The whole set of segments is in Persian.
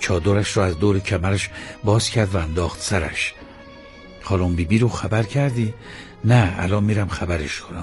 چادرش را از دور کمرش باز کرد و انداخت سرش. خانم بیبی رو خبر کردی؟ نه، الان میرم خبرش کنم.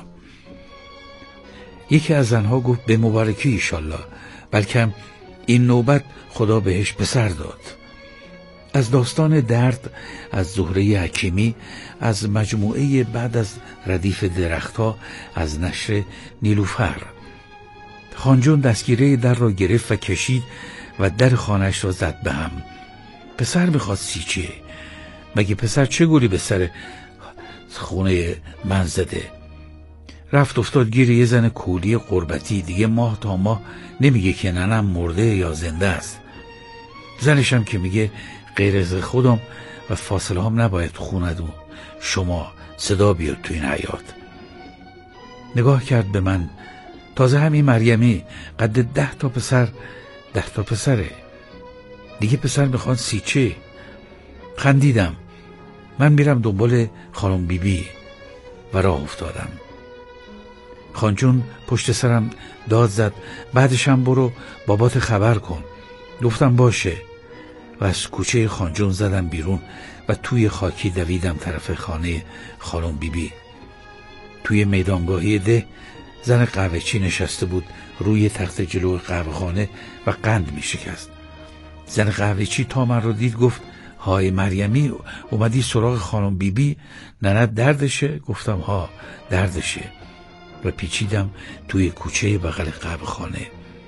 یکی از زنها گفت به مبارکی ایشالله، بلکه این نوبت خدا بهش پسر داد. از داستان درد از زهره حکیمی، از مجموعه بعد از ردیف درختها از نشر نیلوفر. خانجون دستگیره در را گرفت و کشید و در خانه‌اش را زد به هم. پسر میخواد سیچه، مگه پسر چه گولی به سر خونه من زده؟ رفت افتاد گیر یه زن کولی قربتی، دیگه ماه تا ماه نمیگه که ننم مرده یا زنده است. زنشم که میگه غیر از خودم و فاصله هم نباید خوند و شما صدا بیاد تو این حیات. نگاه کرد به من، تازه همین مریمی قد 10 تا پسر، 10 تا پسره دیگه، پسر میخوان سیچه. خندیدم. من میرم دنبال خانم بیبی و راه افتادم. خانجون پشت سرم داد زد بعدشم برو بابات خبر کن. گفتم باشه و از کوچه خانجون زدم بیرون و توی خاکی دویدم طرف خانه خانم بیبی. توی میدانگاهی ده زن قهوه‌چی نشسته بود روی تخت جلو قهوه‌خانه و قند می شکست. زن قهوه‌چی تا من رو دید گفت های مریمی، اومدی سراغ خانم بیبی؟ نه دردشه؟ گفتم ها دردشه و پیچیدم توی کوچه بغل قهوه‌خانه.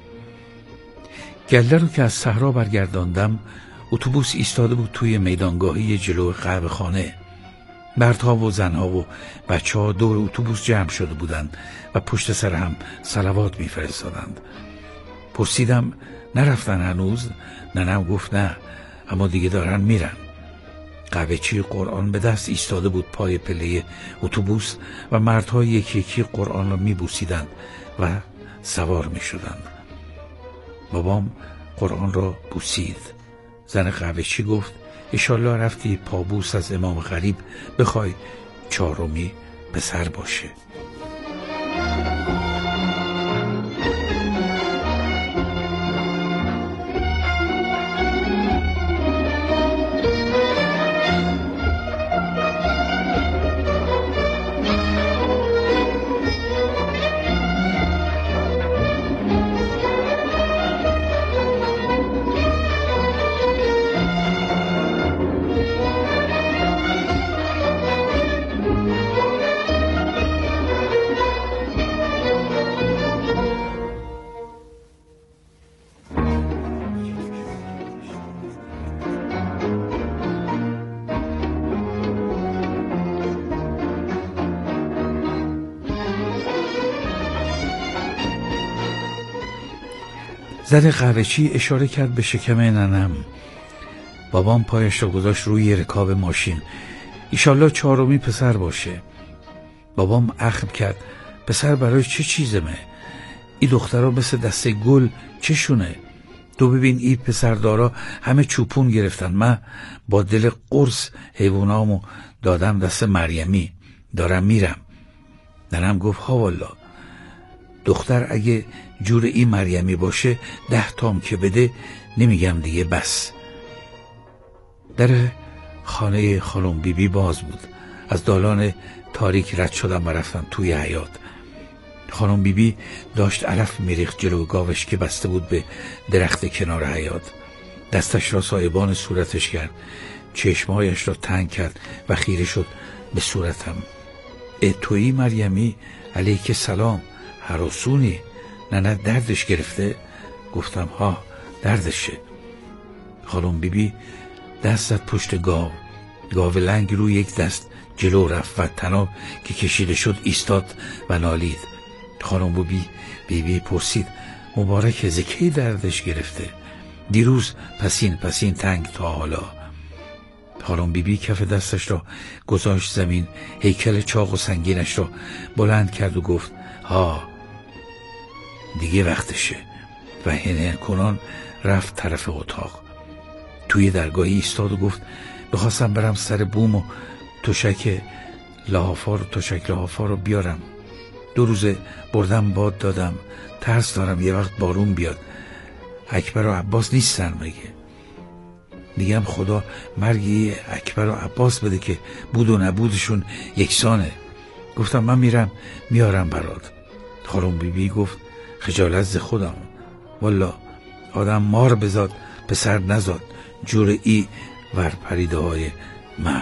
گله رو که از صحرا برگرداندم، اتوبوس ایستاده بود توی میدانگاهی جلو قهوه‌خانه. مردها و زنها و بچه‌ها دور اتوبوس جمع شده بودند و پشت سر هم صلوات می‌فرستادند. پرسیدم نرفتن هنوز؟ ننم گفت نه، اما دیگه دارن میرن. قهوه‌چی قرآن به دست ایستاده بود پای پله اتوبوس و مردها یکی یکی قرآن را میبوسیدند و سوار میشدند. بابام قرآن را بوسید. زن قهوه‌چی گفت انشالله رفتی پابوس از امام غریب بخوای 4می پسر باشه. زن قهوه‌چی اشاره کرد به شکم ننم. بابام پایش را گذاشت روی رکاب ماشین. ایشالله 4می پسر باشه. بابام اخم کرد پسر برای چه چیزمه؟ این دخترها مثل دسته گل چشونه؟ تو ببین این پسردارا همه چوپون گرفتن. من با دل قرص حیوانامو دادم دست مریمی، دارم میرم. ننم گفت ها والا، دختر اگه جور این مریمی باشه 10 تام که بده نمیگم دیگه بس. در خانه خانم بیبی باز بود. از دالان تاریک رد شدم و رفتم توی حیاط. خانم بیبی داشت علف میریخت جلو گاوش که بسته بود به درخت کنار حیاط. دستش را سایبان صورتش کرد، چشمهایش را تنگ کرد و خیره شد به صورتم. تویی مریمی؟ علیک سلام، هراسونی؟ نه دردش گرفته؟ گفتم ها دردشه. خانم بیبی دست زد پشت گاو لنگ روی یک دست جلو رفت و طناب که کشیده شد ایستاد و نالید. خانم بیبی پرسید مبارک زکی دردش گرفته؟ دیروز پسین تنگ تا حالا. خانم بیبی کف دستش را گذاشت زمین، هیکل چاق و سنگینش را بلند کرد و گفت ها دیگه وقتشه و هنهن کنان رفت طرف اتاق. توی درگاهی ایستاد و گفت بخواستم برم سر بوم و تشک لحافا رو بیارم. 2 روزه بردم باد دادم، ترس دارم یه وقت بارون بیاد. اکبر و عباس نیستن مگه؟ میگم خدا مرگی اکبر و عباس بده که بود و نبودشون یکسانه. گفتم من میرم میارم برات. خانم بیبی گفت خجالت ز خودم، والا آدم مار بزاد پسر نزاد، جور ای ور پریده های من.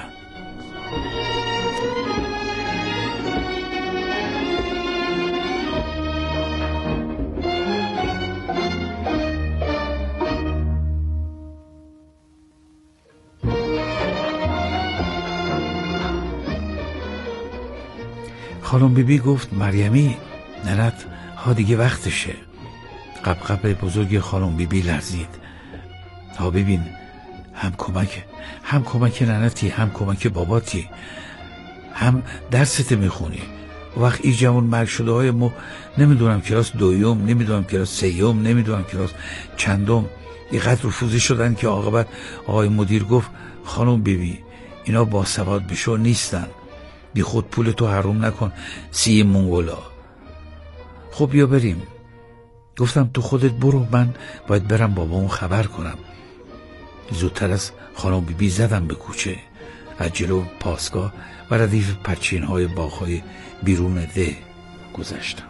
خانم بیبی گفت مریمی ننت ها دیگه وقتشه. قبقب بزرگ خانم بیبی لرزید. ها ببین، هم کمک ننتی، هم کمک باباتی، هم درست میخونی. وقت ای جوان مرگ شده های ما نمیدونم کلاس دویم، نمیدونم کلاس سیوم، نمیدونم کلاس چندم، اینقدر رفوزی شدن که عاقبت آقای مدیر گفت خانم بیبی اینا باسواد بشو نیستن، بی خود پول تو حروم نکن سی منگولا. خب بیا بریم. گفتم تو خودت برو، من باید برم بابامو خبر کنم. زودتر از خانم بیبی زدم به کوچه. از جلو پاسگاه و ردیف پرچین های باغ‌های بیرون ده گذشتم.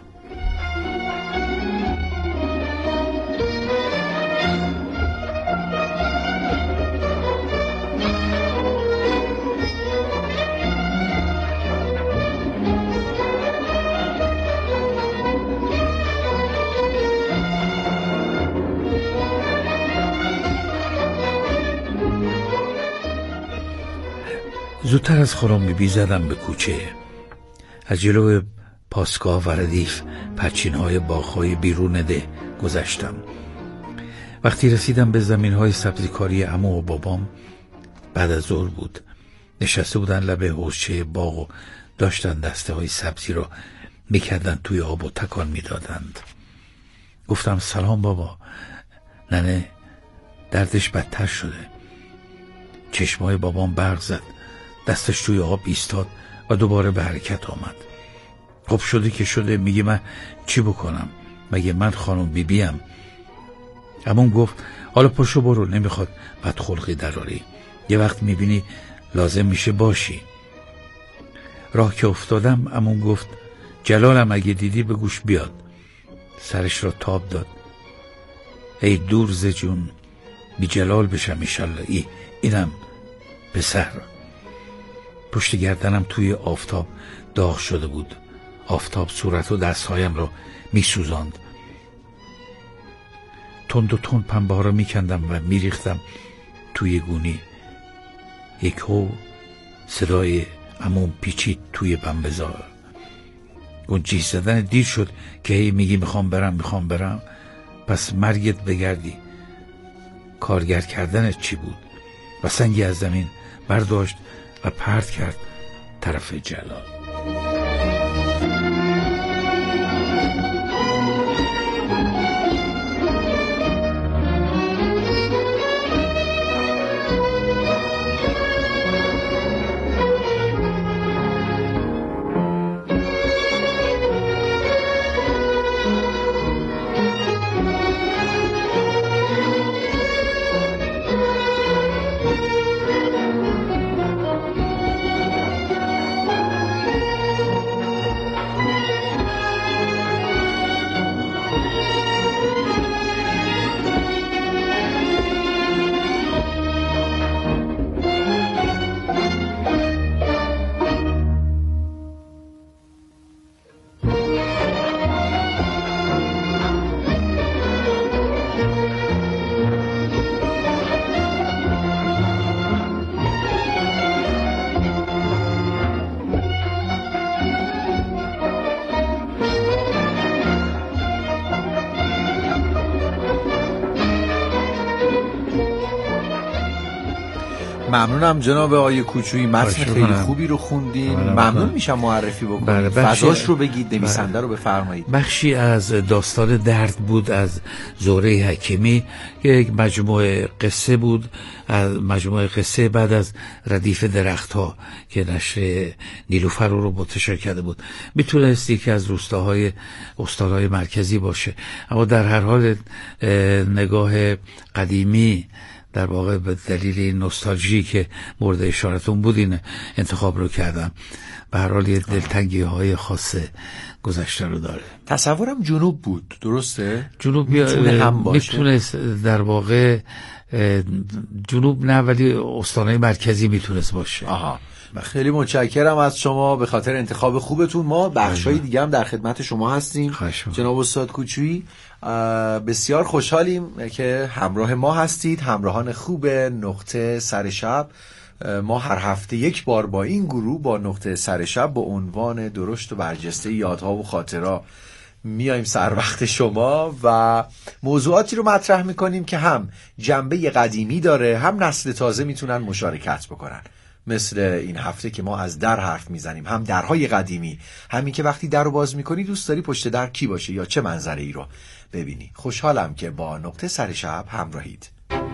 زودتر از خانم بیبی زدم به کوچه. از جلو پاسگاه و ردیف پرچین های باغ‌های بیرون ده گذشتم. وقتی رسیدم به زمین های سبزیکاری عمو و بابام بعد از ظهر بود. نشسته بودن لب حوضچه باغ و داشتن دسته های سبزی را میکردن توی آب و تکان میدادند. گفتم سلام بابا. ننه دردش بدتر شده. چشمای بابام برق زد، دستش توی آب ایستاد و دوباره به حرکت آمد. خب شده که شده، میگه من چی بکنم؟ مگه من خانم بیبیم؟ عموم گفت حالا پاشو برو، نمیخواد بدخلقی دراری، یه وقت میبینی لازم میشه باشی. راه که افتادم عموم گفت جلالم اگه دیدی به گوش بیاد. سرش را تاب داد. ای دورز جون، بی جلال بشم ایشالله. اینم پسر. پشت گردنم توی آفتاب داغ شده بود. آفتاب صورت و دستهایم را می سوزاند. تند و تند پنبه ها را می کندم و می ریختم توی گونی. یک هو صدای عموم پیچید توی پنبه‌زار. گنجیش زدن دیر شد که هی میگی میخوام برم. پس مرگت بگردی. کارگر کردنت چی بود؟ و سنگی از زمین برداشت و پرت کرد طرف جلال. ممنونم جناب آقای کوچویی، متن خیلی خوبی رو خوندین. ممنون میشم معرفی بکنید. فضاش رو بگید، نویسنده رو بفرمایید. بخشی از داستان درد بود از زهره حکیمی، یک مجموعه قصه بود، از مجموعه قصه بعد از ردیف درخت‌ها که نشر نیلوفر رو منتشر کرده بود. میتونست یکی از روستاهای استان‌های مرکزی باشه، اما در هر حال نگاه قدیمی در واقع به دلیل این نوستالژی که مورد اشارتون بود این انتخاب رو کردم. به هر حال یه دلتنگی های خاص گذشته رو داره. تصورم جنوب بود، درسته؟ جنوب میتونه در واقع جنوب نه، ولی استانهای مرکزی میتونست باشه. آها، خیلی متشکرم از شما به خاطر انتخاب خوبتون. ما بخشای دیگه هم در خدمت شما هستیم جناب استاد کوچویی. بسیار خوشحالیم که همراه ما هستید، همراهان خوب نقطه سر شب. ما هر هفته یک بار با این گروه با نقطه سر شب با عنوان درشت و برجسته یادها و خاطرها میایم سر وقت شما و موضوعاتی رو مطرح میکنیم که هم جنبه قدیمی داره، هم نسل تازه میتونن مشارکت بکنن. مثل این هفته که ما از در حرف میزنیم، هم درهای قدیمی، همین که وقتی در رو باز میکنی دوست داری پشت در کی باشه یا چه منظره ای رو ببینی. خوشحالم که با نقطه سر شب همراهید.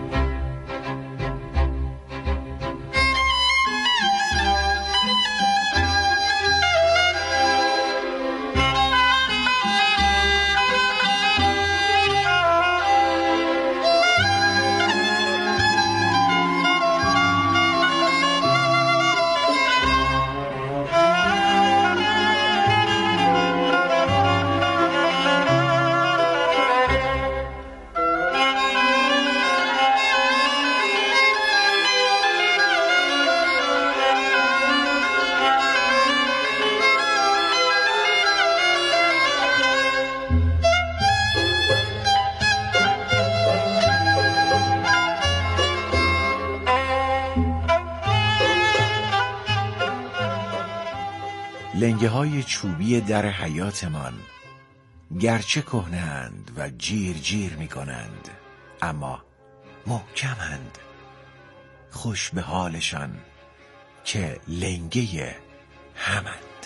لنگه های چوبی در حیاتمان گرچه کهنه‌اند و جیر جیر می کنند، اما محکمند. خوش به حالشان که لنگه همند.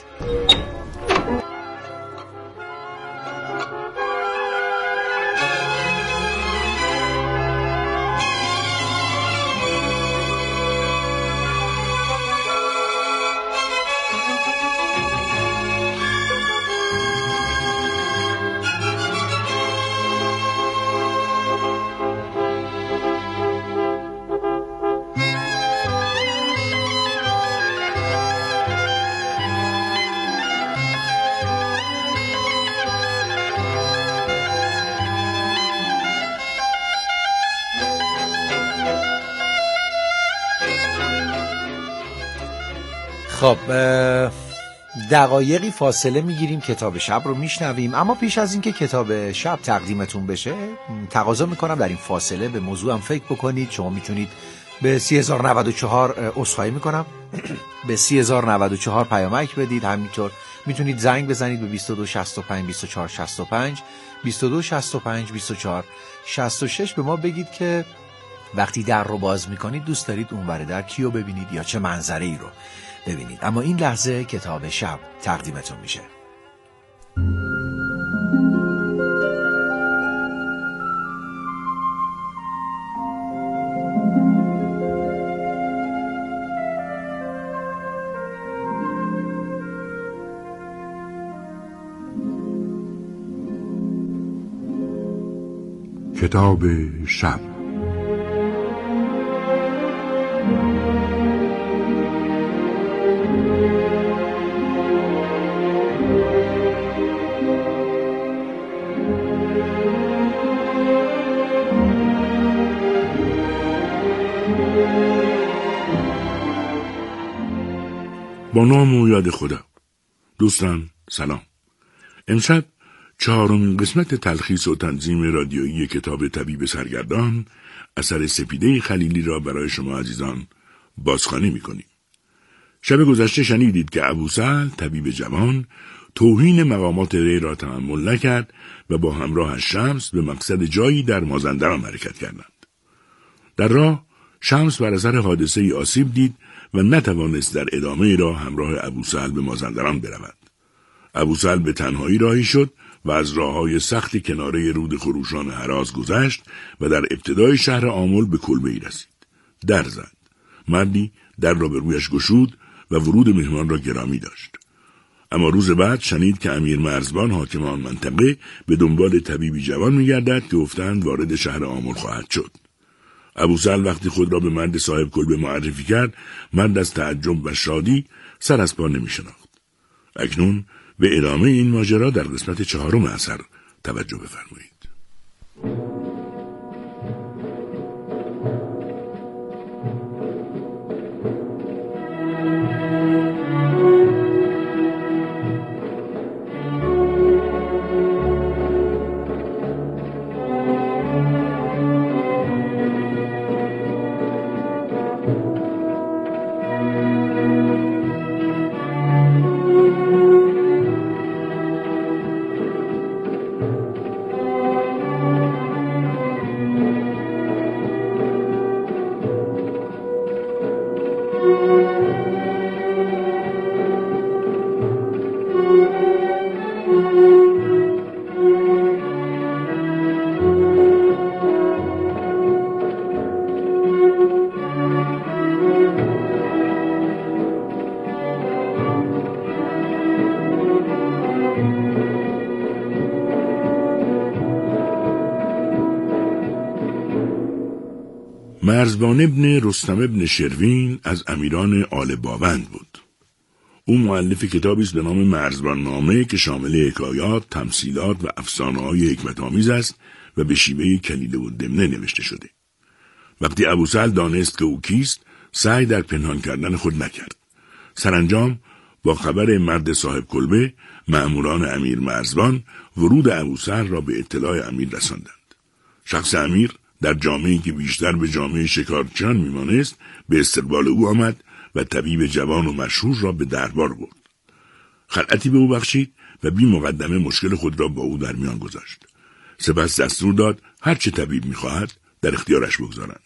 خب دقایقی فاصله میگیریم، کتاب شب رو میشنویم. اما پیش از اینکه کتاب شب تقدیمتون بشه تقاضا میکنم در این فاصله به موضوعم فکر بکنید. شما میتونید به 3094 عذرخواهی میکنم به 3094 پیامک بدید. همینطور میتونید زنگ بزنید به 2265 2465 2265 2466 به ما بگید که وقتی در رو باز میکنید دوست دارید اونور در کیو ببینید یا چه منظره ای رو ببینید. اما این لحظه کتاب شب تقدیمتون میشه. کتاب شب. با نام و یاد خدا. دوستان سلام. امشب 4مین قسمت تلخیص و تنظیم رادیویی کتاب طبیب سرگردان اثر سپیده خلیلی را برای شما عزیزان بازخوانی می‌کنیم. شب گذشته شنیدید که ابوسهل طبیب جوان توهین مقامات ری را تحمل نکرد و با همراه شمس به مقصد جایی در مازندران حرکت کردند. در راه شمس بر اثر حادثه ای آسیب دید و نتوانست در ادامه راه همراه ابوسهل به مازندران برود. ابوسهل به تنهایی راهی شد و از راههای سخت کناره رود خروشان هراز گذشت و در ابتدای شهر آمل به کلبه‌ای رسید. در زد. مردی در را به رویش گشود و ورود مهمان را گرامی داشت. اما روز بعد شنید که امیر مرزبان حاکم آن منطقه به دنبال طبیبی جوان می‌گردد که گفتند وارد شهر آمل خواهد شد. ابوسهل وقتی خود را به مرد صاحب کلبه معرفی کرد، مرد از تعجب و شادی سر از پا نمی شناخت. اکنون به ادامه این ماجرا در قسمت 4 اثر توجه بفرمایید. مرزبان ابن رستم ابن شروین از امیران آل باوند بود. او مؤلف کتابی است به نام مرزبان نامه که شامل حکایات، تمثیلات و افسانه‌های حکمت‌آمیز است و به شیوه کلیله و دمنه نوشته شده. وقتی ابوسهل دانست که او کیست، سعی در پنهان کردن خود نکرد. سرانجام با خبر مرد صاحب کلبه، مأموران امیر مرزبان ورود ابوسهل را به اطلاع امیر رساندند. شخص امیر در جامعه‌ای که بیشتر به جامعه شکارچیان میمانست به استقبال او آمد و طبیب جوان و مشهور را به دربار برد. خلعتی به او بخشید و بی مقدمه مشکل خود را با او در میان گذاشت. سپس دستور داد هر چه طبیب می‌خواهد در اختیارش بگذارند.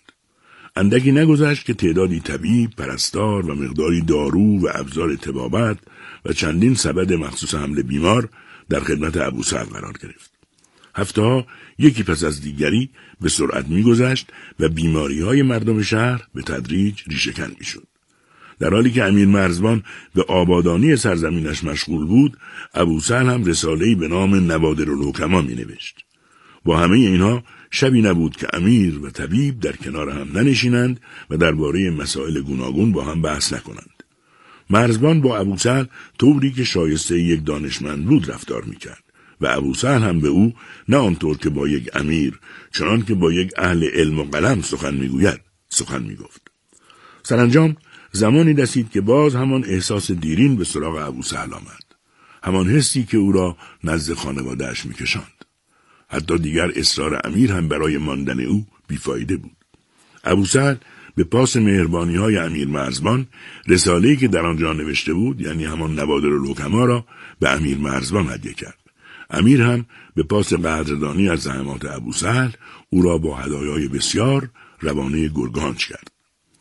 اندکی نگذشت که تعدادی طبیب، پرستار و مقداری دارو و ابزار طبابت و چندین سبد مخصوص حمل بیمار در خدمت ابوسهل قرار گرفت. هفته‌ها یکی پس از دیگری به سرعت می‌گذشت و بیماری‌های مردم شهر به تدریج ریشه‌کن می‌شد. در حالی که امیر مرزبان به آبادانی سرزمینش مشغول بود، ابوسهل هم رساله‌ای به نام نوادرالحکما می‌نوشت. با همه اینها شبی نبود که امیر و طبیب در کنار هم ننشینند و درباره مسائل گوناگون با هم بحث نکنند. مرزبان با ابوسهل طوری که شایسته یک دانشمند بود رفتار می‌کرد و ابوسهل هم به او نه آنطور که با یک امیر، چنان که با یک اهل علم و قلم سخن میگوید سخن میگفت. سرانجام زمانی رسید که باز همان احساس دیرین به سراغ ابوسهل آمد، همان حسی که او را نزد خانواده‌اش میکشاند. حتی دیگر اصرار امیر هم برای ماندن او بیفایده بود. ابوسهل به پاس مهربانی‌های امیر مرزبان رساله‌ای که در آنجا نوشته بود، یعنی همان نوادرالحکما را به امیر مرزبان هدیه کرد. امیر هم به پاس قدردانی از زحمات ابوسهل او را با هدایای بسیار روانه گرگانج کرد.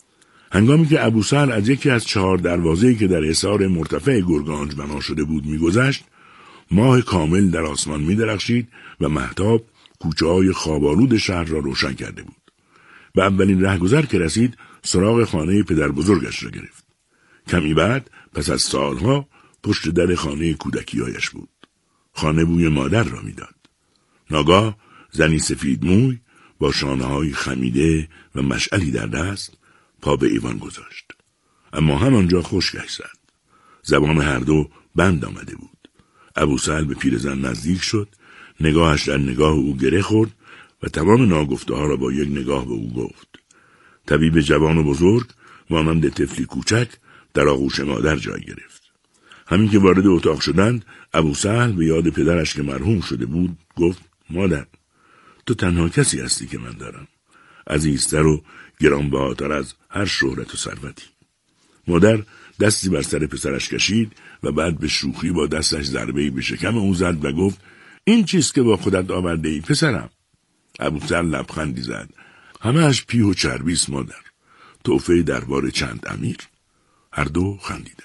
هنگامی که ابوسهل از یکی از 4 دروازه‌ای که در حصار مرتفع گرگانج بنا شده بود می‌گذشت، ماه کامل در آسمان می‌درخشید و مهتاب کوچه‌های خواب‌آلود شهر را روشن کرده بود. به اولین رهگذر که رسید، سراغ خانه پدر بزرگش را گرفت. کمی بعد پس از سالها پشت در خانه کودکی‌هایش بود. خانه بوی مادر را میداد. ناگاه زنی سفید موی با شانه‌های خمیده و مشعلی در دست پا به ایوان گذاشت. اما همانجا خشکش زد. زبان هر دو بند آمده بود. ابوسهل به پیرزن نزدیک شد، نگاهش در نگاه او گره خورد و تمام ناگفته‌ها را با یک نگاه به او گفت. طبیب جوان و بزرگ مانند طفلی کوچک در آغوش مادر جای گرفت. همین که وارد اتاق شدند، ابوسهل به یاد پدرش که مرحوم شده بود گفت: مادر، تو تنها کسی هستی که من دارم، عزیزتر و گرانبهاتر از هر شهرت و ثروتی. مادر دستی بر سر پسرش کشید و بعد به شوخی با دستش ضربه‌ای به شکم او زد و گفت: این چیست که با خودت آورده ای پسرم؟ ابوسهل لبخندی زد: همه‌اش پیه و چربیست مادر، تحفه دربار چند امیر. هر دو خندیدند.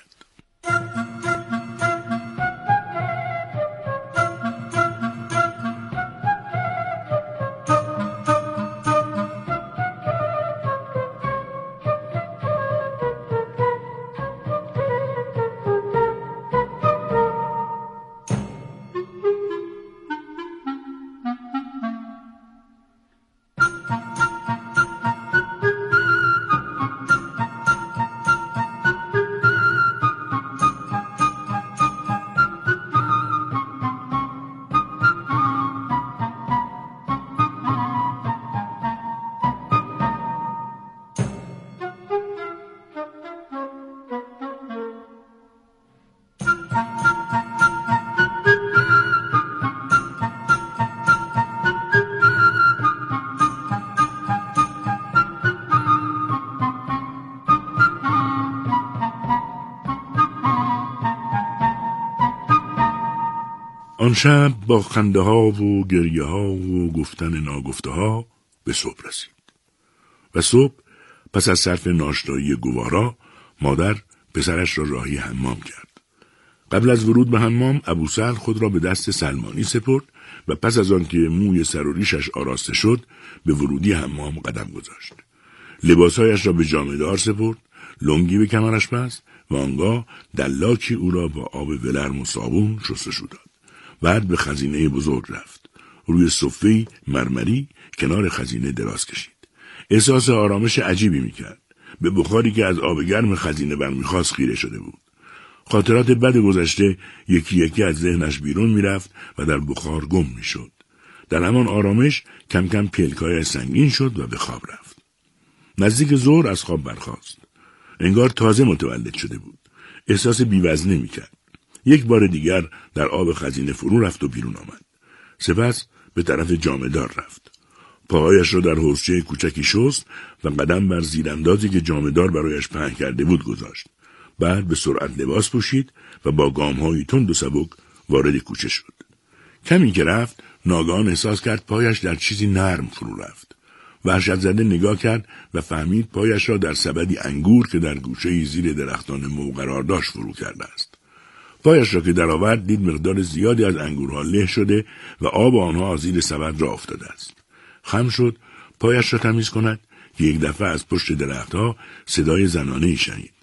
آن شب با خنده ها و گریه ها و گفتن ناگفته ها به صبح رسید. و صبح پس از صرف ناشتایی گوارا مادر پسرش را راهی حمام کرد. قبل از ورود به حمام ابوسهل خود را به دست سلمانی سپرد و پس از آن که موی سر و ریشش آراسته شد به ورودی حمام قدم گذاشت. لباسهایش را به جامه‌دار سپرد، لنگی به کمرش بست و آنگاه دلاکی او را با آب ولرم و صابون شستشو داد. بعد به خزینه بزرگ رفت. روی صفه‌ای مرمری کنار خزینه دراز کشید. احساس آرامش عجیبی میکرد. به بخاری که از آب گرم خزینه برمیخواست خیره شده بود. خاطرات بد گذشته یکی یکی از ذهنش بیرون میرفت و در بخار گم میشد. در همان آرامش کم کم پلکایش سنگین شد و به خواب رفت. نزدیک ظهر از خواب برخاست. انگار تازه متولد شده بود. احساس بی‌وزنی میکرد. یک بار دیگر در آب خزینه فرو رفت و بیرون آمد. سپس به طرف جامه‌دار رفت. پاهایش را در حوضچه کوچکی شست و قدم بر زیراندازی که جامه‌دار برایش پهن کرده بود گذاشت. بعد به سرعت لباس پوشید و با گام‌های تند و سبک وارد کوچه شد. کمی که رفت ناگهان احساس کرد پایش در چیزی نرم فرو رفت. وحشت زده نگاه کرد و فهمید پایش را در سبدی انگور که در گوشه‌ای زیر درختان مو قرار داشت فرو کرده است. پایش را که درآورد دید مقدار زیادی از انگورها له شده و آب آنها از زیر سبد را افتاده است. خم شد پایش را تمیز کند که یک دفعه از پشت درختها صدای زنانه‌ای شنید.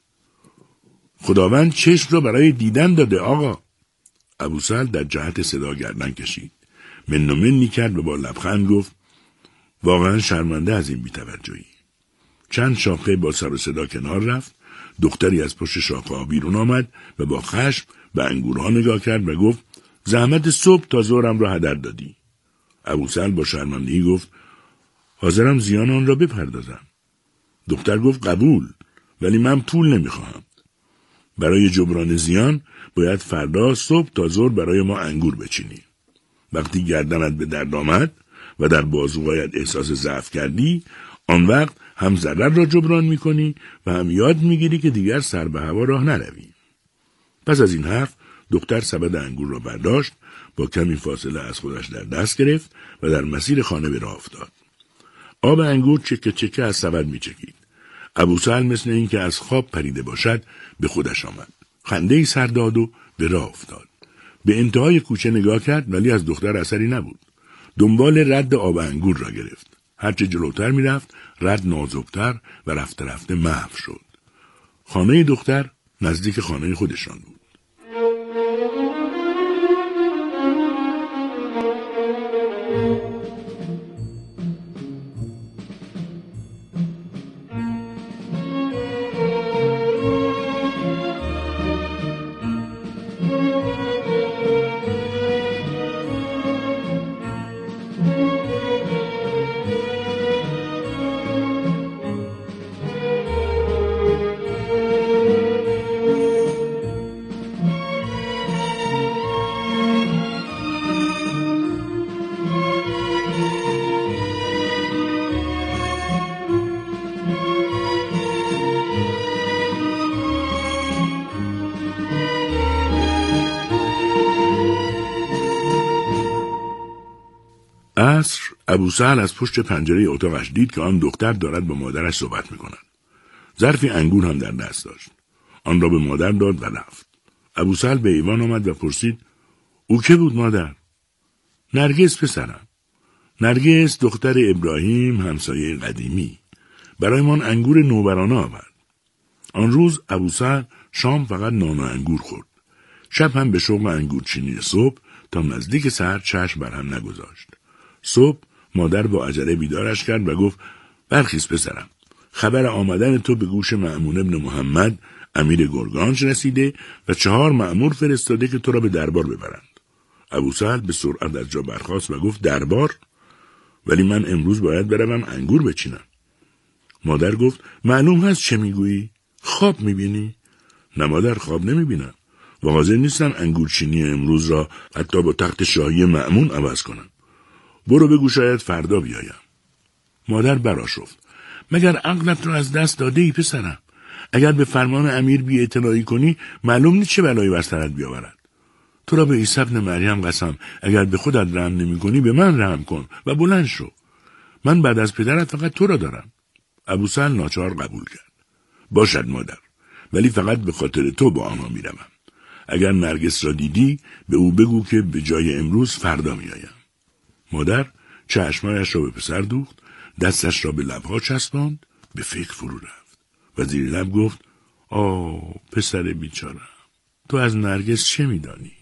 خداوند چشم را برای دیدن داده آقا. ابوسهل در جهت صدا گردن کشید. من و منی کرد و با لبخند گفت واقعا شرمنده از این بی‌توجهی. چند شاخه با سر و صدا کنار رفت. دختری از پشت شاخه‌ها بیرون آمد و با خشم به انگورها نگاه کرد و گفت زحمت صبح تا ظهرم را هدر دادی. ابوسهل با شرمندگی گفت حاضرم زیان آن را بپردازم. دختر گفت قبول، ولی من پول نمیخواهم. برای جبران زیان باید فردا صبح تا ظهر برای ما انگور بچینی. وقتی گردنت به درد آمد و در بازوهایت احساس ضعف کردی، آن وقت هم ضرر را جبران میکنی و هم یاد میگیری که دیگر سر به هوا راه نروی. پس از این حرف دختر سبد انگور را برداشت، با کمی فاصله از خودش در دست گرفت و در مسیر خانه به راه افتاد. آب انگور چکه چکه از سبد میچکید. ابوسهل مثل این که از خواب پریده باشد به خودش آمد. خنده‌ای سر داد و به راه افتاد. به انتهای کوچه نگاه کرد ولی از دختر اثری نبود. دنبال رد آب انگور را گرفت. هرچه جلوتر میرفت رد نازکتر و رفته رفته محو شد. خانه دختر نزدیک خانه خودشان بود. عصر ابوسهل از پشت پنجره اتاقش دید که آن دختر دارد با مادرش صحبت می‌کند. ظرفی انگور هم در دست داشت. آن را به مادر داد و رفت. ابوسهل به ایوان آمد و پرسید او که بود مادر؟ نرگس پسرم. نرگس دختر ابراهیم همسایه قدیمی. برایمان انگور نوبرانه آورد. آن روز ابوسهل شام فقط نان و انگور خورد. شب هم به شغل انگورچینی صبح تا نزدیک سحر چشم بر هم نگذاشت. صبح مادر با عجله بیدارش کرد و گفت برخیز پسرم. خبر آمدن تو به گوش مأمون ابن محمد امیر گرگانج رسیده و 4 مأمور فرستاده که تو را به دربار ببرند. ابوسهل به سرعت از جا برخاست و گفت دربار؟ ولی من امروز باید بروم انگور بچینم. مادر گفت معلوم هست چه میگویی؟ خواب میبینی؟ نه مادر، خواب نمیبینم و حاضر نیستم انگورچینی امروز را حتی با تخت شاهی مأمون عوض کنم. برو بگو شاید فردا بیایم. مادر برآشفت. مگر عقلت را از دست داده ای پسرم؟ اگر به فرمان امیر بی اطلاعی کنی معلوم نیست چه بلایی بر سرت بیاورد. تو را به عیسی ابن مریم قسم، اگر به خودت رحم نمی کنی به من رحم کن و بلند شو. من بعد از پدرت فقط تو را دارم. ابوسهل ناچار قبول کرد. باشد مادر، ولی فقط به خاطر تو با آنها می روم. اگر نرگس را دیدی به او بگو که به جای امروز فردا می آیم. مادر چشمایش را به پسر دوخت، دستش را به لبها چسباند، به فکر فرو رفت و زیر لب گفت پسر بیچاره، تو از نرگس چه می دانی؟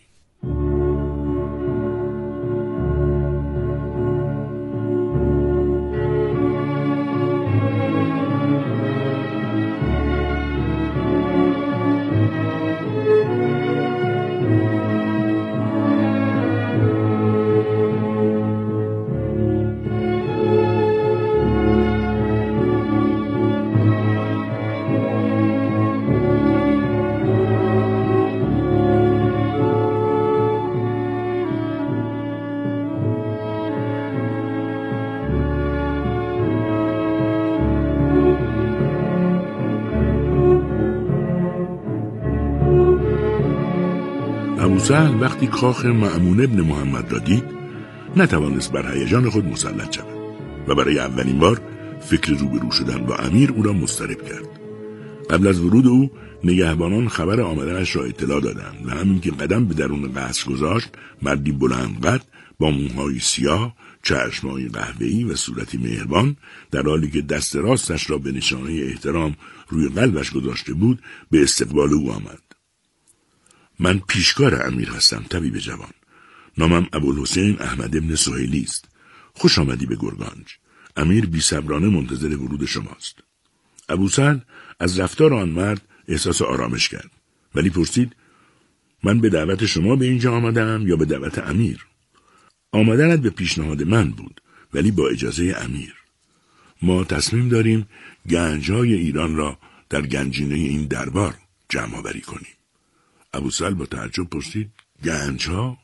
ابوسهل وقتی کاخ مأمون ابن محمد را دید نتوانست بر هیجان خود مسلط شود و برای اولین بار فکر روبرو شدن با امیر او را مضطرب کرد. قبل از ورود او نگهبانان خبر آمدنش را اطلاع دادند و همین که قدم به درون قصر گذاشت، مردی بلند قد با موهای سیاه، چشمهای قهوه‌ای و صورتی مهربان، در حالی که دست راستش را به نشانه احترام روی قلبش گذاشته بود، به استقبال او آمد. من پیشکار امیر هستم طبیب جوان. نامم ابوالحسین احمد ابن سهیلی است. خوش آمدی به گرگانج. امیر بی‌صبرانه منتظر ورود شماست. ابوسهل از رفتار آن مرد احساس آرامش کرد، ولی پرسید من به دعوت شما به اینجا آمدم یا به دعوت امیر؟ آمدنت به پیشنهاد من بود، ولی با اجازه امیر. ما تصمیم داریم گنج‌های ایران را در گنجینه این دربار جمع آوری کنیم. ابوسهل با تعجب پرسید گنج‌ها؟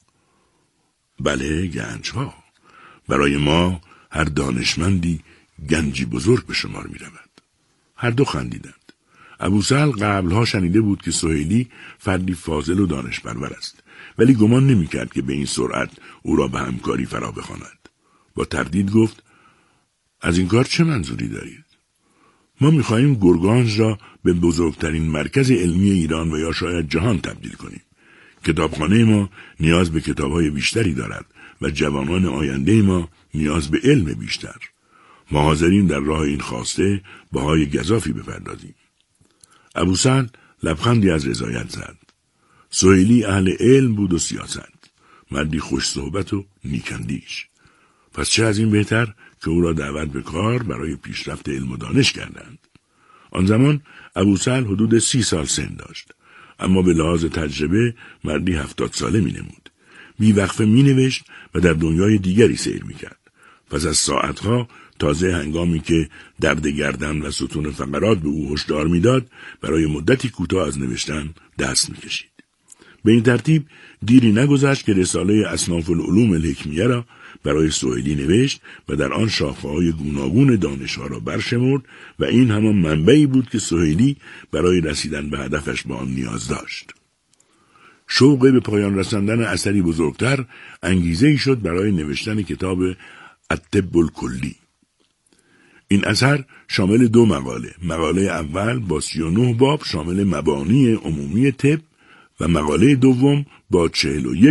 بله، گنج‌ها. برای ما هر دانشمندی گنجی بزرگ به شمار می رود. هر دو خندیدند. ابوسهل قبلها شنیده بود که سهیلی فردی فاضل و دانشپرور است، ولی گمان نمی کرد که به این سرعت او را به همکاری فرا بخواند. با تردید گفت از این کار چه منظوری دارید؟ ما می خواهیم گرگانج را به بزرگترین مرکز علمی ایران و یا شاید جهان تبدیل کنیم. کتابخانه ما نیاز به کتاب‌های بیشتری دارد و جوانان آینده ما نیاز به علم بیشتر. ما حاضریم در راه این خواسته بهای گزافی بپردازیم. ابوسهل لبخندی از رضایت زد. سهیلی اهل علم بود و سیاست، مردی خوش صحبت و نیکندیش. پس چه از این بهتر که او را دعوت به کار برای پیشرفت علم و دانش کردند. آن زمان ابوسهل حدود 30 سال سن داشت، اما به لحاظ تجربه مردی 70 ساله می نمود. بیوقفه می نوشت و در دنیای دیگری سیر می کرد. پس از ساعتها تازه هنگامی که درد گردن و ستون فقرات به او هشدار میداد، برای مدتی کوتاه از نوشتن دست می کشید. به این ترتیب دیری نگذشت که رساله اصناف العلوم الحکمیه را برای سهیلی نوشت و در آن شاخه‌های گوناگون دانش‌ها را برشمرد و این همان منبعی بود که سهیلی برای رسیدن به هدفش با آن نیاز داشت. شوق به پایان رساندن اثری بزرگتر انگیزه‌ای شد برای نوشتن کتاب الطب الکلی. این اثر شامل 2 مقاله. مقاله اول با 39 باب شامل مبانی عمومی طب و مقاله دوم با 41